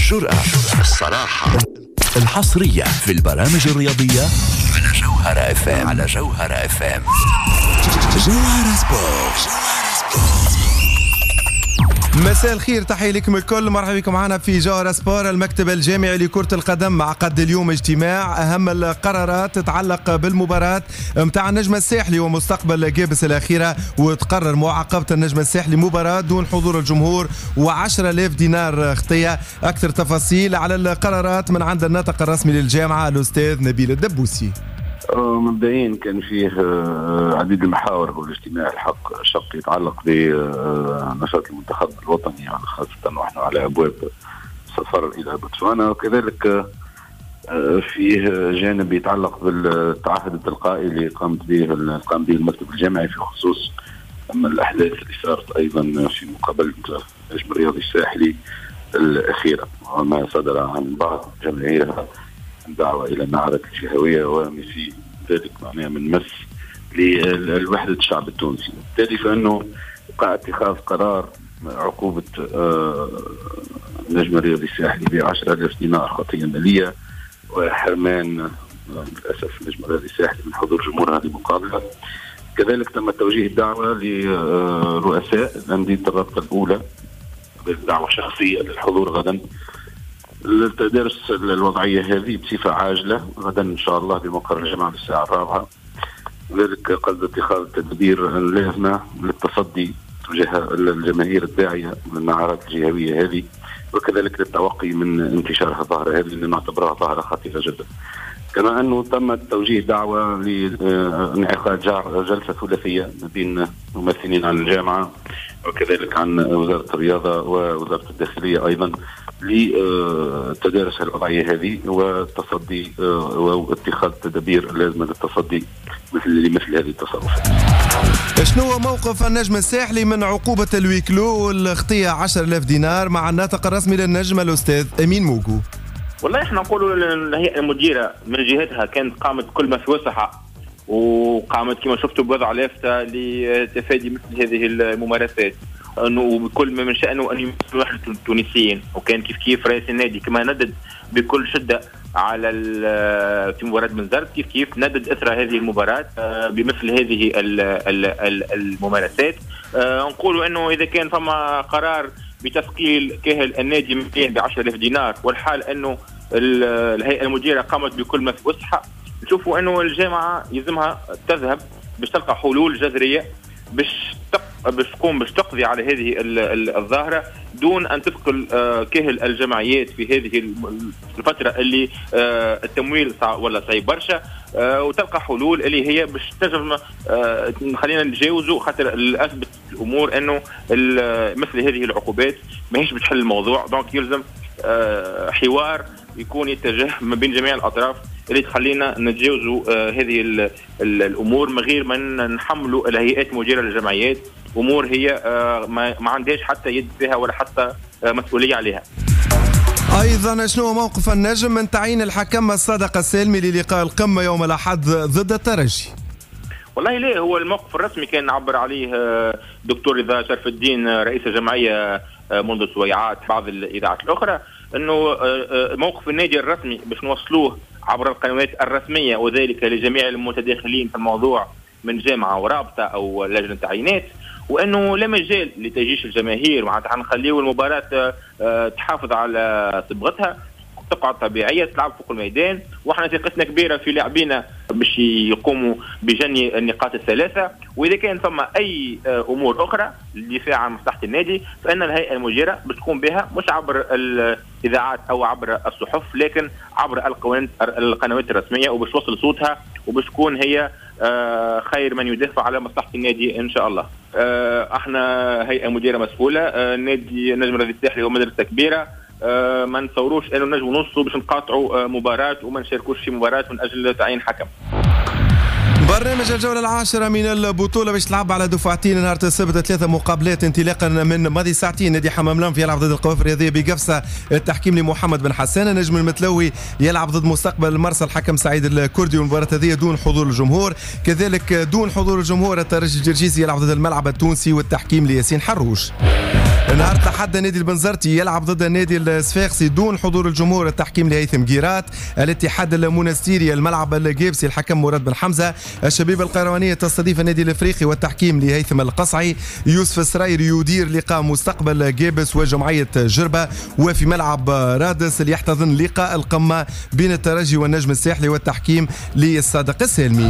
الجرأة، الصراحة، الحصرية في البرامج الرياضية على جوهرة اف ام. جوهرة سبورت. مساء الخير، تحية لكم الكل، مرحبا بكم معنا في جوهرة سبور. المكتب الجامعي لكرة القدم عقد اليوم اجتماع أهم القرارات تتعلق بالمباراة متاع النجم الساحلي ومستقبل جابس الأخيرة، وتقرر معاقبة النجم الساحلي مباراة دون حضور الجمهور و10,000 دينار خطية. أكثر تفاصيل على القرارات من عند الناطق الرسمي للجامعة الأستاذ نبيل الدبوسي. مبدئيا كان فيه عديد المحاور والاجتماع الشق يتعلق بنشاط المنتخب الوطني، خاصة ونحن على أبواب سفر إلى بوتسوانا، وكذلك فيه جانب يتعلق بالتعهد التلقائي اللي قام به المكتب الجامعي في خصوص الأحداث اللي صارت أيضا في مقابلة النجم الرياضي الساحلي الأخيرة، وما صدر عن بعض جماهيرها دعوة إلى المعركة الجهوية وفي ذلك معناه من مس لوحدة الشعب التونسي. بالتالي فإنه وقع اتخاذ قرار عقوبة النجم الرياضي الساحلي ب10,000 دينار خطية مالية وحرمان للأسف النجم الرياضي الساحلي من حضور جمهور هذه المقابلة. كذلك تم توجيه الدعوة لرؤساء الأندية الرابطة الأولى بالدعوة شخصية للحضور غدا للتدارس الوضعية هذه بصفة عاجلة غدا إن شاء الله بمقر الجامعة الساعة 4. لذلك قصد اتخاذ التدابير اللازمة للتصدي تجاه الجماهير الداعية للمعارك الجهوية هذه، وكذلك للتوقي من انتشار الظاهرة هذه اللي نعتبرها ظاهرة خطيرة جدا. كما أنه تم توجيه دعوة لانعقاد جلسة ثلاثية ما بين ممثلين عن الجامعة وكذلك عن وزارة الرياضة ووزارة الداخلية أيضا لتدارس الوضعية هذه والتصدي واتخاذ التدابير اللازمة للتصدي لمثل هذه التصرفات. شنو هو موقف النجم الساحلي من عقوبة الويكلو والخطية 10,000 دينار مع الناطق الرسمي للنجم الأستاذ أمين موجو؟ والله احنا نقولوا الهيئة المديرة من جهتها كانت قامت كل ما في وسعها، وقامت كما شفتوا بوضع لافتة لتفادي مثل هذه الممارسات، انه بكل ما من شأنه ان يمثل وحدة التونسيين، وكان كيف رئيس النادي كما ندد بكل شدة على في مباراة بنزرت كيف ندد اثر هذه المباراة بمثل هذه الممارسات. نقولوا انه اذا كان فما قرار بتثقيل كاهل النادي ماليا ب10,000 دينار، والحال انه الهيئة المديرة قامت بكل ما في وسعها، نشوفوا انه الجامعة يلزمها تذهب باش تلقى حلول جذرية باش تقضي على هذه الظاهرة دون أن تثقل كاهل الجمعيات في هذه الفترة اللي التمويل ولا صعيب برشا، وتلقى حلول اللي هي باش تجرم خلينا نتجاوزوا، خاطر الأثبت الأمور أنه مثل هذه العقوبات ما هيش بتحل الموضوع. دونك يلزم حوار يكون يتجه ما بين جميع الأطراف اللي تخلينا نتجاوزوا هذه الأمور من غير ما نحملوا الهيئات المديرة للجمعيات أمور هي ما عندهاش حتى يد فيها ولا حتى مسؤولية عليها. أيضا شنو موقف النجم من تعيين الحكم الصادق السالمي للقاء القمة يوم الأحد ضد الترجي؟ والله ليه، هو الموقف الرسمي كان عبر عليه دكتور رضا شرف الدين رئيس الجمعية منذ سويعات بعض الإذاعات الأخرى، أنه موقف النادي الرسمي باش نوصلوه عبر القنوات الرسمية، وذلك لجميع المتداخلين في الموضوع من جامعة ورابطة أو لجنة تعيينات، وأنه لا مجال لتجيش الجماهير، معناتها نخليو المباراة تحافظ على صبغتها، تقعد طبيعية تلعب فوق الميدان، وإحنا ثقتنا كبيرة في لاعبينا باش يقوموا بجني النقاط الثلاثة. وإذا كان ثم أي أمور أخرى للدفاع عن مصلحة النادي فإن الهيئة المديرة بتقوم بها مش عبر الإذاعات أو عبر الصحف، لكن عبر القنوات الرسمية، وباش توصل صوتها وباش تكون هي خير من يدافع على مصلحة النادي إن شاء الله. احنا هيئة مديرة مسؤولة، نادي النجم الرياضي الساحلي هو مدرسة كبيرة، ما نتصوروش انه نجم نوصلوا باش نقاطعوا مباراة وما نشاركوش في مباراة من اجل تعيين حكم. برنامج الجولة العاشرة من البطولة باش تلعب على دفعتين نهار السبت 3 مقابلات انطلاقا من ماضي ساعتين. نادي حمام لمف يلعب ضد القوافل الرياضية بقفصة، التحكيم لمحمد بن حسان. النجم المتلوي يلعب ضد مستقبل المرسى، الحكم سعيد الكردي، والمباراة هذه دون حضور الجمهور. كذلك دون حضور الجمهور الترجي الجرجيسي يلعب ضد الملعب التونسي، والتحكيم لياسين حروش. نهار الأحد النادي البنزرتي يلعب ضد النادي الصفاقسي دون حضور الجمهور. التحكيم لهيثم جيرات. الاتحاد المنستيري الملعب الجيبسي الحكم مراد بن حمزة. الشبيبة القيروانية تستضيف النادي الافريقي والتحكيم لهيثم القصعي. يوسف السرايري يدير لقاء مستقبل جيبس وجمعية جربة. وفي ملعب رادس اللي يحتضن لقاء القمة بين الترجي والنجم الساحلي والتحكيم للصادق السالمي.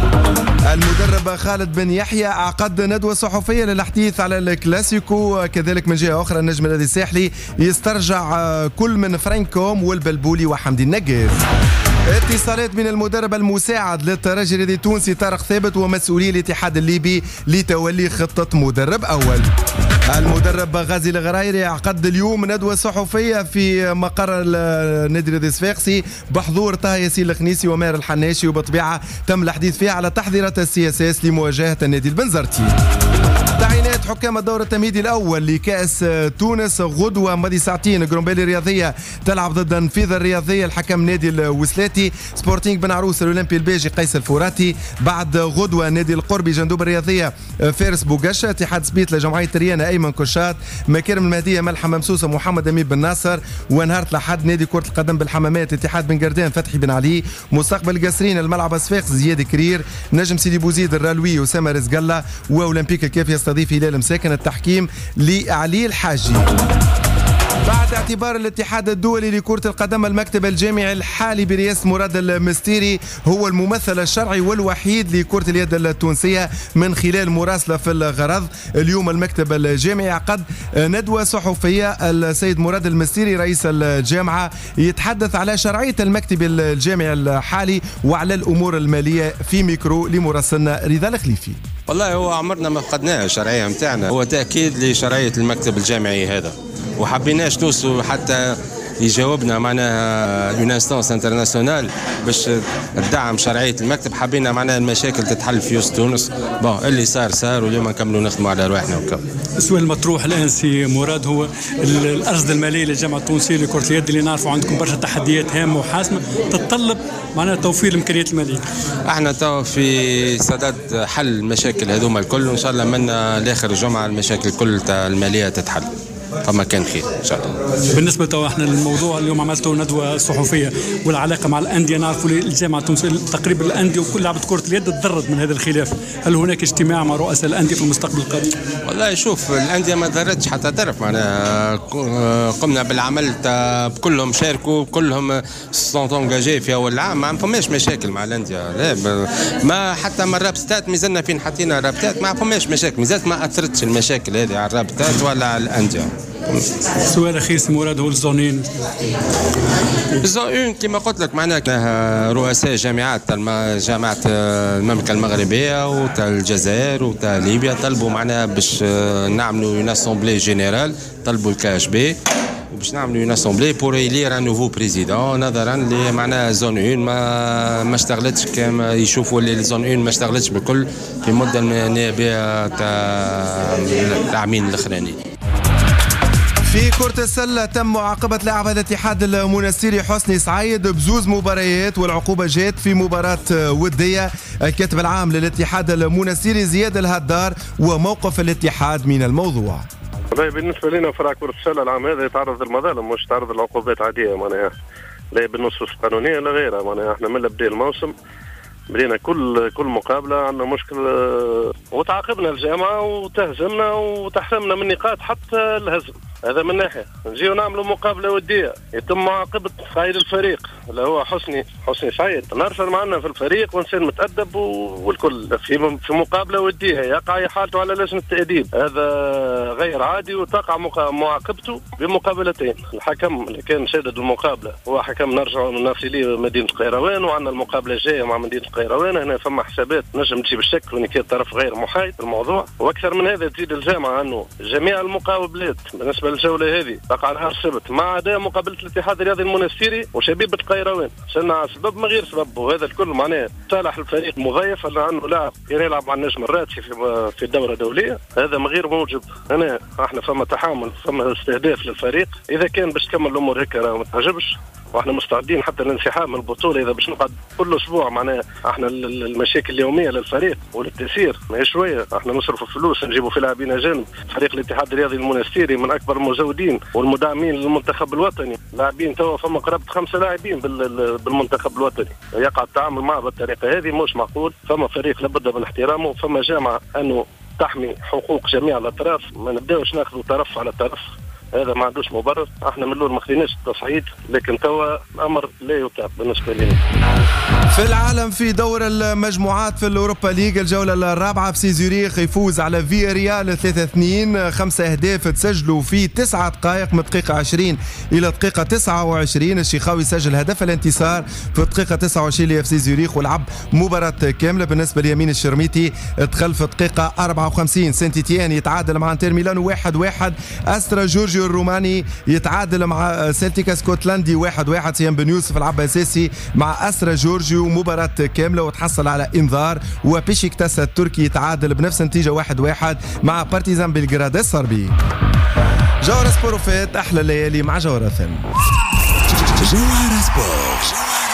المدرب خالد بن يحيى عقد ندوة صحفية للحديث على الكلاسيكو. كذلك من جهة أخرى النجم الذي الساحلي يسترجع كل من فرانكوم والبلبولي وحمدي النقاز. اتصالات من المدرب المساعد للترجي الرياضي التونسي طارق ثابت ومسؤولي الاتحاد الليبي لتولي خطة مدرب أول. المدرب غازي الغرايري عقد اليوم ندوة صحفية في مقر النادي الرياضي الصفاقسي بحضور طه ياسين الخنيسي وماهر الحناشي، وبطبيعة تم الحديث فيها على تحضيرات السياسات لمواجهة النادي البنزرتي. تعيينات حكام الدور التمهيدي الأول لكأس تونس غدوة ماضي ساعتين. جرومبيلي الرياضية تلعب ضد النفيذة الرياضية الحكم نادي الوسلاتي. سبورتينغ بن عروس الأولمبي البيجي قيس الفوراتي. بعد غدوة نادي القربي جندوب الرياضية فارس بوغشة. اتحاد سبيت لجمعية ريانا أيمن كشات. مكارم المهدية ملحم ممسوسة محمد أمين بن ناصر. ونهار الأحد نادي كرة القدم بالحمامات اتحاد بن قردان فتحي بن علي. مستقبل قصرين الملعب الصفاقس زياد كرير. نجم سيدي بوزيد الرالوي أسامة رزق الله. وأولمبيك الكاف يستضيف هلال مساكن. التحكيم لعلي الحاجي. بعد اعتبار الاتحاد الدولي لكرة القدم المكتب الجامعي الحالي برئاسة مراد المستيري هو الممثل الشرعي والوحيد لكرة اليد التونسية من خلال مراسلة في الغرض، اليوم المكتب الجامعي عقد ندوة صحفية. السيد مراد المستيري رئيس الجامعة يتحدث على شرعية المكتب الجامعي الحالي وعلى الأمور المالية في ميكرو لمراسلنا رضا الخليفي. والله هو عمرنا ما فقدناها الشرعية متاعنا، هو تأكيد لشرعية المكتب الجامعي هذا، وحبيناش نوصل حتى يجاوبنا معناها اون انستانس انترناسيونال باش تدعم شرعيه المكتب. حبينا معناها المشاكل تتحل في وسط تونس. اللي صار واليوم نكملوا نخدموا على رواحنا وكا. السؤال المطروح الان سي مراد هو الارصده الماليه للجامعه التونسيه لكره اليد اللي نعرفوا عندكم برشا تحديات هامه وحاسمه تتطلب معناها توفير الامكانيات الماليه. احنا تو في صدد حل المشاكل هذوما الكل، وان شاء الله من لاخر الجمعه المشاكل كل الماليه تتحل. فما كان خير ان شاء الله. بالنسبه تو احنا للموضوع اليوم عملتوا ندوه صحفيه والعلاقه مع الانديه، نعرفوا الجامعه التونسيه تقريبا الانديه وكل لعبه كره اليد تضرت من هذا الخلاف، هل هناك اجتماع مع رؤساء الانديه في المستقبل القريب؟ والله شوف الانديه ما ضرتش حتى طرف، معناها قمنا بالعمل كلهم شاركوا كلهم سونت انجاجي في اول عام، ما فماش مشاكل مع الانديه. لا ما حتى من الرابطات مازلنا فين حطينا رابطات ما فماش مشاكل، مازالت ما اثرتش المشاكل هذه على الرابطات ولا على الانديه. سؤال اخير سي مراد هو الزونين. الزون كما قلت لك معناها رؤساء جامعات جامعه المملكه المغربيه وتاع الجزائر وتاع ليبيا طلبوا معناها باش نعملوا اون اسامبلي جينيرال، طلبوا الكي اش بي باش نعملوا اون اسامبلي بور الير ان نوفو بريزيدون، نظرا ل معناها زون 1 ما اشتغلتش كما يشوفوا اللي زون 1 ما اشتغلتش بالكل في المده النيابيه تاع العامين الاخرانيين. في كرة السلة تم معاقبة لاعب الاتحاد المنستيري حسني سعيد بزوز مباريات، والعقوبة جات في مباراة ودية. الكاتب العام للاتحاد المنستيري زياد الهدار وموقف الاتحاد من الموضوع. بالنسبة لنا فرع كرة السلة العام هذا يتعرض للمظالم مش يتعرض للعقوبات عادية، معناها لا بالنصوص القانونية لا غيرها. معناها احنا من بداية الموسم بدينا كل مقابلة عندنا مشكلة وتعاقبنا الجامعة وتهزمنا وتحرمنا من نقاط حتى الهزم. هذا من ناحية. نجيو نعملوا مقابلة ودية يتم معاقبة قائد الفريق اللي هو حسني سعيد، نرفع معنا في الفريق وإنسان متأدب والكل في مقابلة ودية يقع حالته على لجنة التأديب، هذا غير عادي وتقع معاقبته بمقابلتين. الحكم اللي كان شادد المقابلة هو حكم نرجع نافلي مدينة القيروان، وعندنا المقابلة الجاية مع مدينة القيروان. هنا فما حسابات نجم تجيب الشك وإن كان طرف غير محايد في الموضوع. وأكثر من هذا تزيد الجامعة أنه جميع المقابلات بالنسبة للجولة هذه تقع نهار السبت ما عدا مقابلة الاتحاد الرياضي المنستيري وشبيبة القيروان، صرنا سبب ما غير سبب. وهذا الكل معناه صالح الفريق مضيف لأنه لاعب كان يلعب مع النجم الراتسي في دورة دولية، هذا ما غير موجب. هنا احنا فما تحامل فما استهداف للفريق، إذا كان باش تكمل الأمور هكا ما تعجبش واحنا مستعدين حتى للانسحاب من البطوله اذا باش نقعد كل اسبوع. معناها احنا المشاكل اليوميه للفريق وللتسيير ما هي شويه، احنا نصرفوا فلوس نجيبوا في لاعبين اجانب. فريق الاتحاد الرياضي المنستيري من اكبر المزودين والمدعمين للمنتخب الوطني، لاعبين توا فما قرابه 5 لاعبين بالمنتخب الوطني. يقع التعامل معه بالطريقه هذه مش معقول. فما فريق لابد من احترامه، فما جامعه انه تحمي حقوق جميع الاطراف، ما نبداوش ناخذوا طرف على طرف، هذا ما عندوش مبرر. احنا من الاول ما خديناش التصعيد، لكن توا امر لا يطاق بالنسبه لنا. في العالم في دور المجموعات في الأوروبا ليج الجولة الرابعة في زيوريخ يفوز على فياريال 3-2. 5 أهداف تسجلوا في 9 دقائق من دقيقة 20 إلى دقيقة 29. الشيخاوي سجل هدف الانتصار في الدقيقة 29 لإف سي زيوريخ ولعب مباراة كاملة. بالنسبة ليمين الشرميتي دخل في الدقيقة 54. سانت إتيان يتعادل مع انتر ميلانو 1-1. أسترا جورجيو الروماني يتعادل مع سلتيكا اسكتلندي 1-1. سيان بن يوسف لعب أساسي مع أسترا جورجيو مباراة كاملة وتحصل على انذار. وبيشيكتاس التركي يتعادل بنفس النتيجة 1-1 مع بارتيزان بلغراد الصربي. جوهرة سبور وفات أحلى الليالي مع جوهرة ثاني. جوهرة سبور.